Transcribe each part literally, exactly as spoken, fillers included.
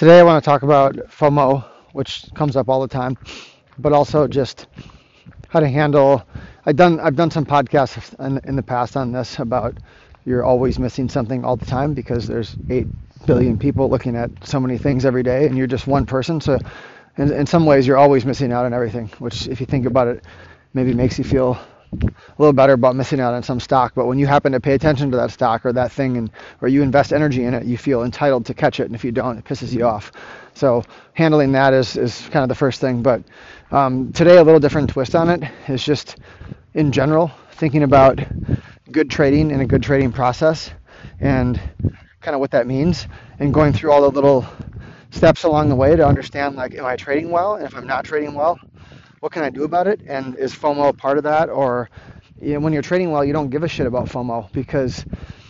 Today I want to talk about FOMO, which comes up all the time, but also just how to handle. I've done I've done some podcasts in, in the past on this about you're always missing something all the time because there's eight billion people looking at so many things every day, and you're just one person. So in, in some ways, you're always missing out on everything, which if you think about it, maybe makes you feel a little better about missing out on some stock. But when you happen to pay attention to that stock or that thing, and or you invest energy in it, you feel entitled to catch it, and if you don't, it pisses you off. So handling that is is kind of the first thing. But um, today, a little different twist on it is just in general thinking about good trading and a good trading process and kind of what that means, and going through all the little steps along the way to understand, like, am I trading well? And if I'm not trading well, what can I do about it? And is FOMO a part of that? Or, you know, when you're trading well, you don't give a shit about FOMO because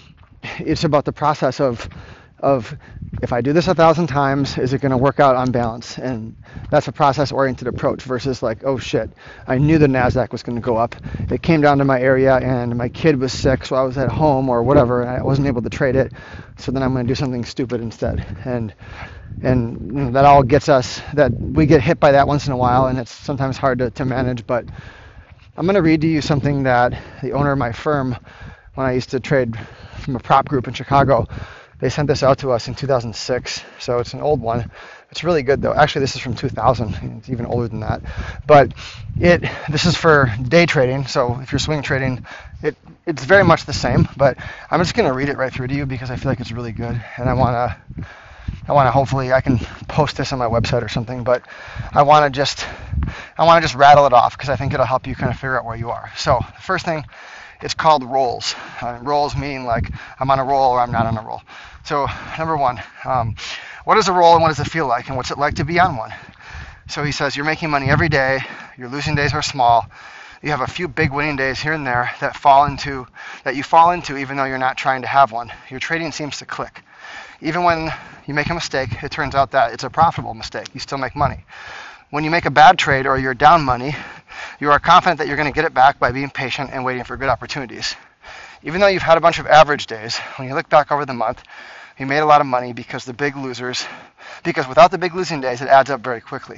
it's about the process of of if I do this a thousand times, is it going to work out on balance? And that's a process-oriented approach versus like, oh shit, I knew the NASDAQ was going to go up. It came down to my area and my kid was sick, so I was at home or whatever, and I wasn't able to trade it. So then I'm going to do something stupid instead. And and you know, that all gets us, that we get hit by that once in a while, and it's sometimes hard to, to manage. But I'm going to read to you something that the owner of my firm, when I used to trade from a prop group in Chicago, they sent this out to us in two thousand six, so it's an old one. It's really good though. Actually, this is from two thousand. It's even older than that. But it this is for day trading. So if you're swing trading, it it's very much the same. But I'm just going to read it right through to you because I feel like it's really good, and I want to I want to hopefully I can post this on my website or something. But I want to just I want to just rattle it off because I think it'll help you kind of figure out where you are. So the first thing. It's called rolls. Uh, rolls mean like I'm on a roll or I'm not on a roll. So number one, um, what is a roll and what does it feel like and what's it like to be on one? So he says you're making money every day, your losing days are small, you have a few big winning days here and there that fall into that you fall into even though you're not trying to have one. Your trading seems to click. Even when you make a mistake, it turns out that it's a profitable mistake. You still make money. When you make a bad trade or you're down money, you are confident that you're going to get it back by being patient and waiting for good opportunities. Even though you've had a bunch of average days, when you look back over the month, you made a lot of money because the big losers, because without the big losing days, it adds up very quickly.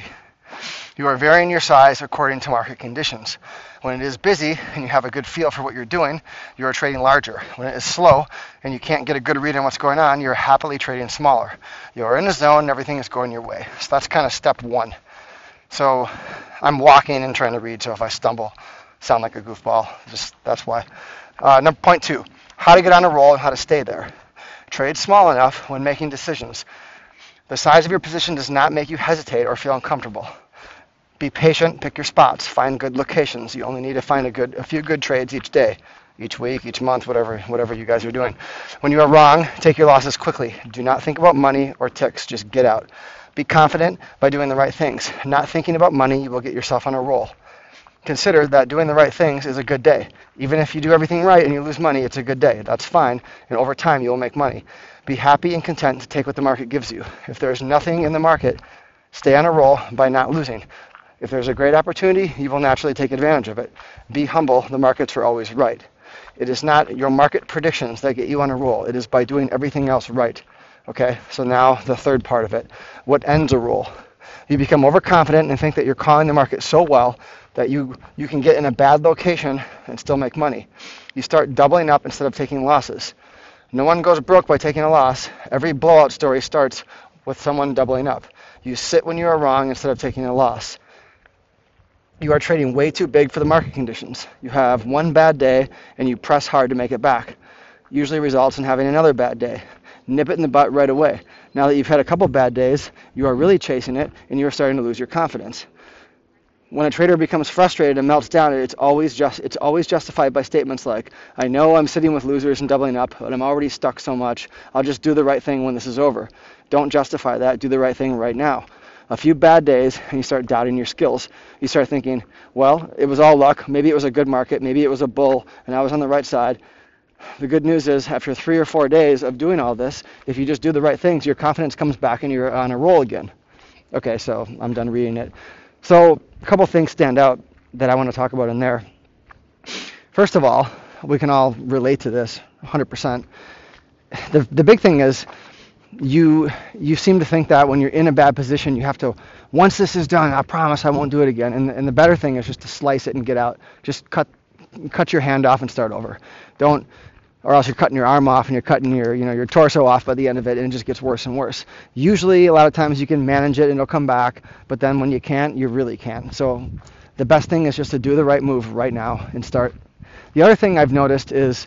You are varying your size according to market conditions. When it is busy and you have a good feel for what you're doing, you are trading larger. When it is slow and you can't get a good read on what's going on, you're happily trading smaller. You are in the zone and everything is going your way. So that's kind of step one. So I'm walking and trying to read, so if I stumble, sound like a goofball, just that's why. Uh, number point two, how to get on a roll and how to stay there. Trade small enough when making decisions. The size of your position does not make you hesitate or feel uncomfortable. Be patient, pick your spots, find good locations. You only need to find a good, a few good trades each day, each week, each month, whatever, whatever you guys are doing. When you are wrong, take your losses quickly. Do not think about money or ticks, just get out. Be confident by doing the right things. Not thinking about money, you will get yourself on a roll. Consider that doing the right things is a good day. Even if you do everything right and you lose money, it's a good day. That's fine, and over time you will make money. Be happy and content to take what the market gives you. If there is nothing in the market, stay on a roll by not losing. If there's a great opportunity, you will naturally take advantage of it. Be humble, the markets are always right. It is not your market predictions that get you on a roll. It is by doing everything else right. Okay, so now the third part of it. What ends a roll? You become overconfident and think that you're calling the market so well that you, you can get in a bad location and still make money. You start doubling up instead of taking losses. No one goes broke by taking a loss. Every blowout story starts with someone doubling up. You sit when you are wrong instead of taking a loss. You are trading way too big for the market conditions. You have one bad day and you press hard to make it back. Usually results in having another bad day. Nip it in the butt right away. Now that you've had a couple bad days, you are really chasing it and you are starting to lose your confidence. When a trader becomes frustrated and melts down, it's always just it's always justified by statements like, I know I'm sitting with losers and doubling up, but I'm already stuck so much, I'll just do the right thing when this is over. Don't justify that, do the right thing right now. A few bad days and you start doubting your skills. You start thinking, well, it was all luck, maybe it was a good market, maybe it was a bull and I was on the right side. The good news is after three or four days of doing all this, if you just do the right things, your confidence comes back and you're on a roll again. Okay, so I'm done reading it. So a couple things stand out that I want to talk about in there. First of all, we can all relate to this one hundred percent. The, the big thing is you you seem to think that when you're in a bad position, you have to, once this is done, I promise I won't do it again. And and the better thing is just to slice it and get out. Just cut cut your hand off and start over. Don't, or else you're cutting your arm off and you're cutting your you know your torso off by the end of it, and it just gets worse and worse. Usually, a lot of times you can manage it and it'll come back, but then when you can't, you really can't. So the best thing is just to do the right move right now and start. The other thing I've noticed is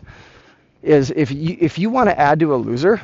is if you if you want to add to a loser,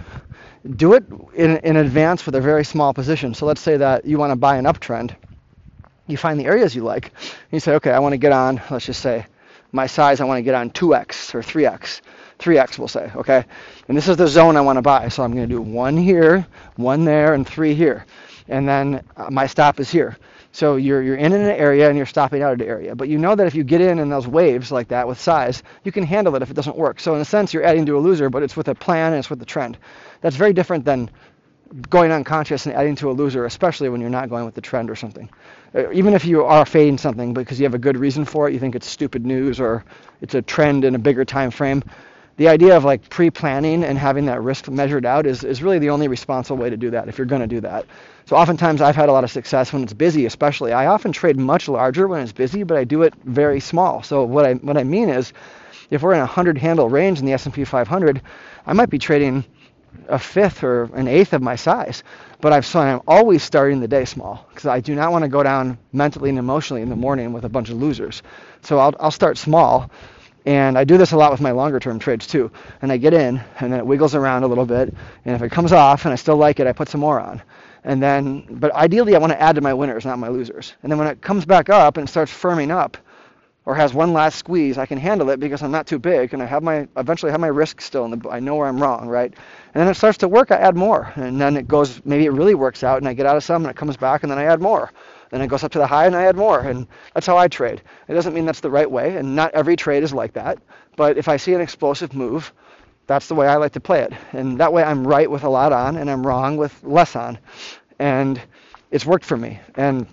do it in, in advance with a very small position. So let's say that you want to buy an uptrend. You find the areas you like. And you say, okay, I want to get on, let's just say, my size, I want to get on two X or three X. three X we'll say, okay? And this is the zone I want to buy. So I'm going to do one here, one there, and three here. And then uh, my stop is here. So you're you're in an area and you're stopping out of the area. But you know that if you get in in those waves like that with size, you can handle it if it doesn't work. So in a sense, you're adding to a loser, but it's with a plan and it's with the trend. That's very different than going unconscious and adding to a loser, especially when you're not going with the trend or something. Uh, Even if you are fading something because you have a good reason for it, you think it's stupid news or it's a trend in a bigger time frame. The idea of like pre-planning and having that risk measured out is, is really the only responsible way to do that if you're going to do that. So oftentimes I've had a lot of success when it's busy, especially. I often trade much larger when it's busy, but I do it very small. So what I what I mean is, if we're in a hundred handle range in the S and P five hundred, I might be trading a fifth or an eighth of my size, but I've so I'm always starting the day small because I do not want to go down mentally and emotionally in the morning with a bunch of losers. So I'll I'll start small. And I do this a lot with my longer term trades too. And I get in and then it wiggles around a little bit. And if it comes off and I still like it, I put some more on. And then, but ideally I want to add to my winners, not my losers. And then when it comes back up and starts firming up or has one last squeeze, I can handle it because I'm not too big and I have my, eventually have my risk still in the, I know where I'm wrong, right? And then it starts to work, I add more. And then it goes, maybe it really works out and I get out of some and it comes back and then I add more. Then it goes up to the high and I add more, and that's how I trade. It doesn't mean that's the right way, and not every trade is like that. But if I see an explosive move, that's the way I like to play it. And that way I'm right with a lot on, and I'm wrong with less on. And it's worked for me, and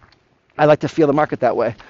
I like to feel the market that way.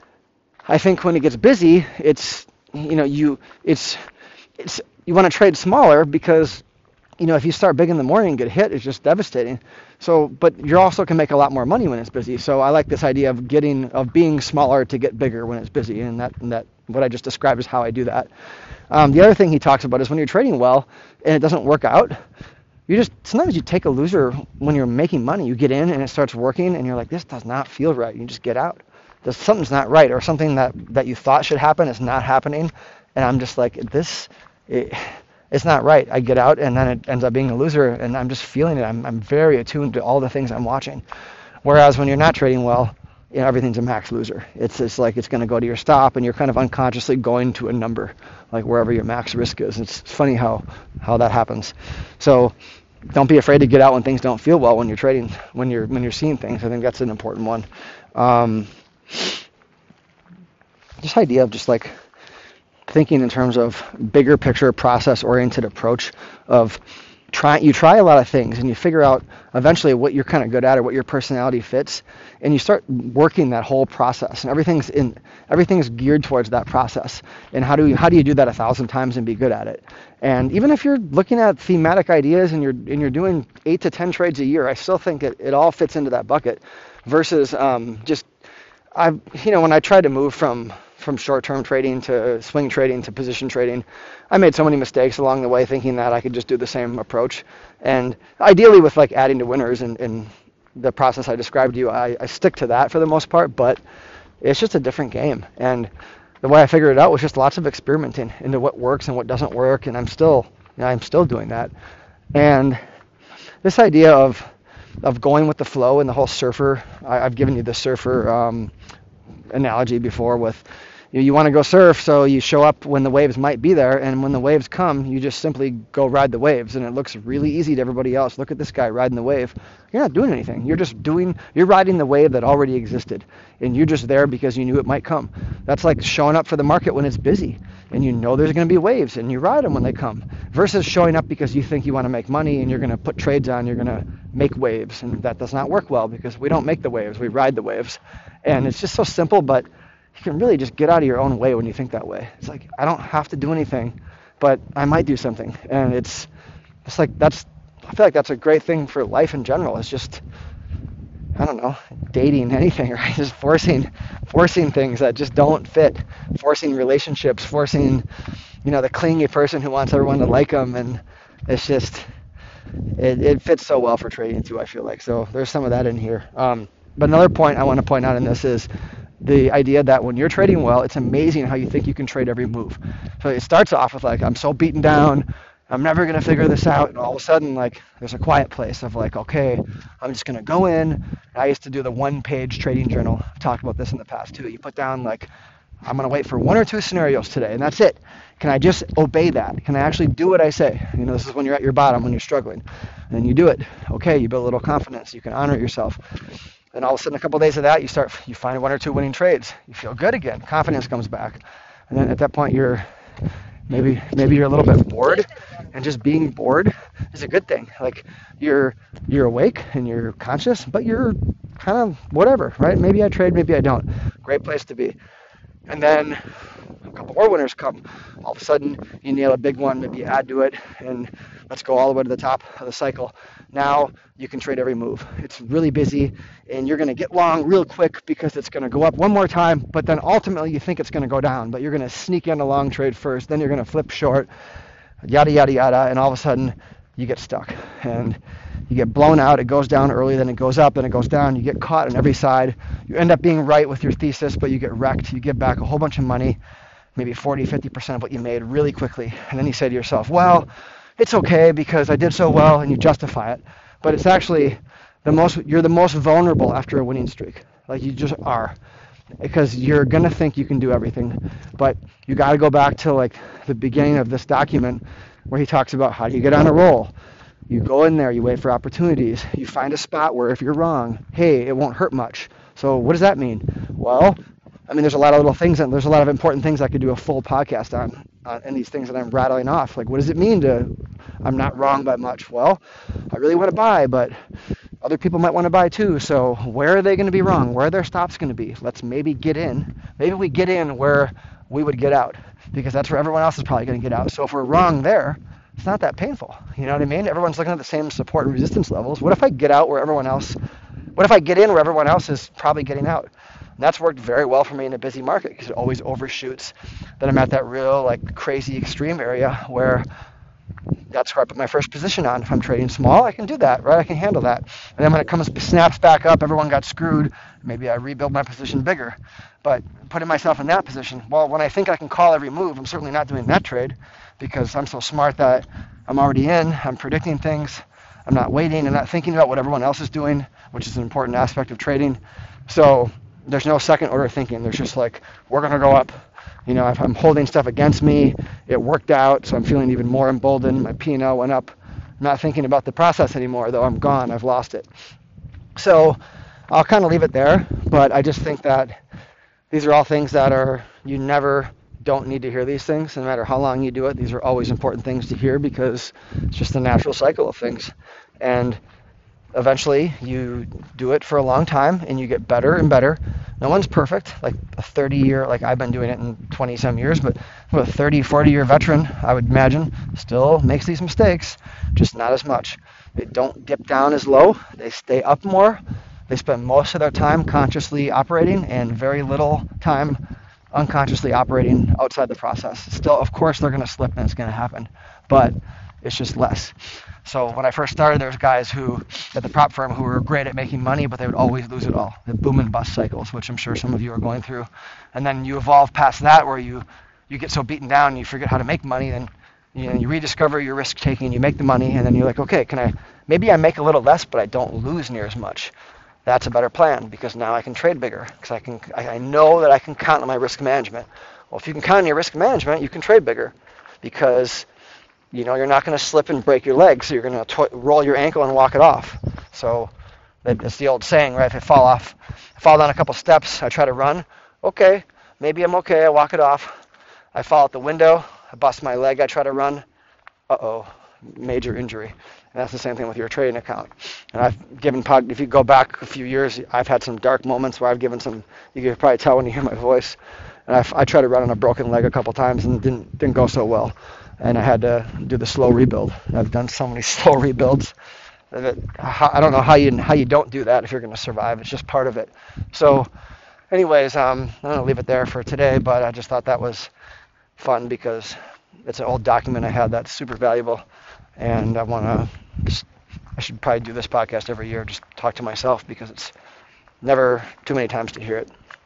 I think when it gets busy, it's, you know, you, it's, it's, you want to trade smaller because, you know, if you start big in the morning and get hit, it's just devastating. So, but you also can make a lot more money when it's busy. So I like this idea of getting, of being smaller to get bigger when it's busy. And that, and that, what I just described is how I do that. Um, the other thing he talks about is when you're trading well and it doesn't work out, you just, sometimes you take a loser when you're making money. You get in and it starts working and you're like, this does not feel right. You just get out. There's, something's not right, or something that, that you thought should happen is not happening. And I'm just like, this, it, it's not right. I get out and then it ends up being a loser and I'm just feeling it. I'm, I'm very attuned to all the things I'm watching. Whereas when you're not trading well, you know, everything's a max loser. It's it's like it's going to go to your stop and you're kind of unconsciously going to a number, like wherever your max risk is. It's funny how, how that happens. So don't be afraid to get out when things don't feel well when you're trading, when you're when you're seeing things. I think that's an important one. Um, this idea of just like thinking in terms of bigger picture, process-oriented approach of try, you try a lot of things and you figure out eventually what you're kind of good at or what your personality fits, and you start working that whole process, and everything's in everything's geared towards that process. And how do you how do you do that a thousand times and be good at it? And even if you're looking at thematic ideas and you're and you're doing eight to ten trades a year, I still think it, it all fits into that bucket. Versus um, just I you know when I tried to move from from short-term trading to swing trading to position trading, I made so many mistakes along the way thinking that I could just do the same approach. And ideally with like adding to winners and, and the process I described to you, I, I stick to that for the most part, but it's just a different game. And the way I figured it out was just lots of experimenting into what works and what doesn't work, and I'm still, you know, I'm still doing that. And this idea of of going with the flow and the whole surfer, I, I've given you the surfer um, analogy before with, you, you want to go surf, so you show up when the waves might be there, and when the waves come, you just simply go ride the waves, and it looks really easy to everybody else. Look at this guy riding the wave. You're not doing anything. You're just doing, you're riding the wave that already existed, and you're just there because you knew it might come. That's like showing up for the market when it's busy, and you know there's going to be waves, and you ride them when they come, versus showing up because you think you want to make money, and you're going to put trades on, you're going to make waves, and that does not work well because we don't make the waves, we ride the waves. And it's just so simple, but you can really just get out of your own way when you think that way. It's like, I don't have to do anything, but I might do something. And it's it's like, that's I feel like that's a great thing for life in general. It's just, I don't know, dating, anything, right? Just forcing, forcing things that just don't fit, forcing relationships, forcing, you know, the clingy person who wants everyone to like them, and it's just, it, it fits so well for trading too, I feel like. So there's some of that in here. Um, but another point I want to point out in this is the idea that when you're trading well, it's amazing how you think you can trade every move. So it starts off with like, I'm so beaten down, I'm never going to figure this out. And all of a sudden, like, there's a quiet place of like, okay, I'm just going to go in. I used to do the one page trading journal. I've talked about this in the past too. You put down like, I'm going to wait for one or two scenarios today, and that's it. Can I just obey that? Can I actually do what I say? You know, this is when you're at your bottom, when you're struggling. And you do it. Okay, you build a little confidence. You can honor yourself. And all of a sudden, a couple of days of that, you start, you find one or two winning trades. You feel good again. Confidence comes back. And then at that point, you're maybe maybe you're a little bit bored, and just being bored is a good thing. Like you're you're awake and you're conscious, but you're kind of whatever, right? Maybe I trade, maybe I don't. Great place to be. And then a couple more winners come. All of a sudden, you nail a big one, maybe you add to it, and let's go all the way to the top of the cycle. Now you can trade every move. It's really busy, and you're going to get long real quick because it's going to go up one more time, but then ultimately you think it's going to go down, but you're going to sneak in a long trade first, then you're going to flip short, yada, yada, yada, and all of a sudden you get stuck. And you get blown out, it goes down early, then it goes up, then it goes down, you get caught on every side. You end up being right with your thesis, but you get wrecked. You give back a whole bunch of money, maybe forty, fifty percent of what you made really quickly. And then you say to yourself, well, it's okay because I did so well, and you justify it. But it's actually the most, you're the most vulnerable after a winning streak. Like you just are. Because you're going to think you can do everything. But you got to go back to like the beginning of this document where he talks about how do you get on a roll. You go in there, you wait for opportunities. You find a spot where if you're wrong, hey, it won't hurt much. So what does that mean? Well, I mean, there's a lot of little things, and there's a lot of important things I could do a full podcast on, uh, and these things that I'm rattling off. Like, what does it mean to, I'm not wrong by much? Well, I really want to buy, but other people might want to buy too. So where are they going to be wrong? Where are their stops going to be? Let's maybe get in. Maybe we get in where we would get out, because that's where everyone else is probably going to get out. So if we're wrong there, it's not that painful. You know what I mean? Everyone's looking at the same support and resistance levels. What if I get out where everyone else, what if I get in where everyone else is probably getting out? And that's worked very well for me in a busy market because it always overshoots. Then I'm at that real like crazy extreme area where that's where I put my first position on. If I'm trading small, I can do that, right? I can handle that. And then when it comes, snaps back up, everyone got screwed, maybe I rebuild my position bigger. But putting myself in that position, well, when I think I can call every move, I'm certainly not doing that trade because I'm so smart that I'm already in, I'm predicting things, I'm not waiting, I'm not thinking about what everyone else is doing, which is an important aspect of trading. So there's no second order thinking. There's just like, we're going to go up. You know, if I'm holding stuff against me, it worked out, so I'm feeling even more emboldened. My P and L went up. I'm not thinking about the process anymore, though I'm gone. I've lost it. So I'll kind of leave it there, but I just think that these are all things that are, you never don't need to hear these things, no matter how long you do it. These are always important things to hear because it's just the natural cycle of things. And eventually you do it for a long time and you get better and better. No one's perfect, like a thirty year, like I've been doing it in twenty some years, but a thirty, forty year veteran, I would imagine, still makes these mistakes, just not as much. They don't dip down as low, they stay up more. They spend most of their time consciously operating and very little time unconsciously operating outside the process. Still, of course, they're going to slip and it's going to happen, but it's just less. So when I first started, there was guys who at the prop firm who were great at making money, but they would always lose it all. The boom and bust cycles, which I'm sure some of you are going through. And then you evolve past that where you, you get so beaten down and you forget how to make money, and you know, you rediscover your risk taking, you make the money, and then you're like, okay, can I, maybe I make a little less, but I don't lose near as much. That's a better plan because now I can trade bigger because I can, I, I know that I can count on my risk management. Well, if you can count on your risk management, you can trade bigger because you know you're not going to slip and break your leg, so you're going to to- roll your ankle and walk it off. So that's the old saying, right? If I fall off, I fall down a couple steps, I try to run. Okay, maybe I'm okay. I walk it off. I fall out the window. I bust my leg. I try to run. Uh-oh, major injury. And that's the same thing with your trading account. And I've given, pod, if you go back a few years, I've had some dark moments where I've given some, you can probably tell when you hear my voice. And I've, I tried to run on a broken leg a couple times and didn't didn't go so well. and I had to do the slow rebuild. I've done so many slow rebuilds that I don't know how you how you don't do that if you're going to survive. It's just part of it. So, anyways, um, I'm gonna leave it there for today. But I just thought that was fun because it's an old document I had that's super valuable, and I want to. I should probably do this podcast every year. Just talk to myself because it's never too many times to hear it.